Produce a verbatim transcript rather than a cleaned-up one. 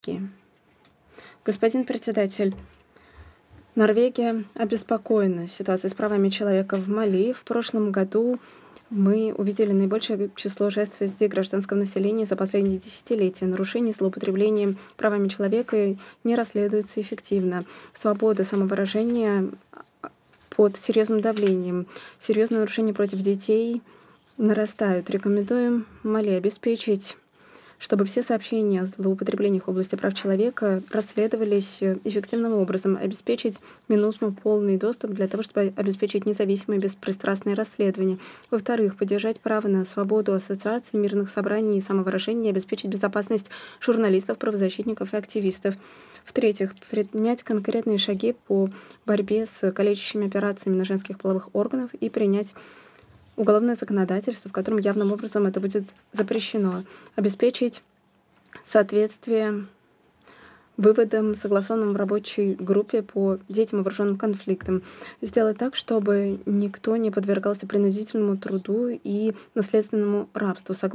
Господин председатель, Норвегия обеспокоена ситуацией с правами человека в Мали. В прошлом году мы увидели наибольшее число жертв среди гражданского населения за последние десятилетия. Нарушения и злоупотребления правами человека не расследуются эффективно. Свобода самовыражения под серьезным давлением. Серьезные нарушения против детей нарастают. Рекомендуем Мали обеспечить, чтобы все сообщения о злоупотреблениях в области прав человека расследовались эффективным образом, обеспечить МИНУСМА полный доступ для того, чтобы обеспечить независимые и беспристрастные расследования. Во-вторых, поддержать право на свободу ассоциаций, мирных собраний и самовыражения и обеспечить безопасность журналистов, правозащитников и активистов. В-третьих, принять конкретные шаги по борьбе с калечащими операциями на женских половых органах и принять уголовное законодательство, в котором явным образом это будет запрещено. Обеспечить соответствие выводам, согласованным в рабочей группе по детям и вооруженным конфликтам. Сделать так, чтобы никто не подвергался принудительному труду и наследственному рабству.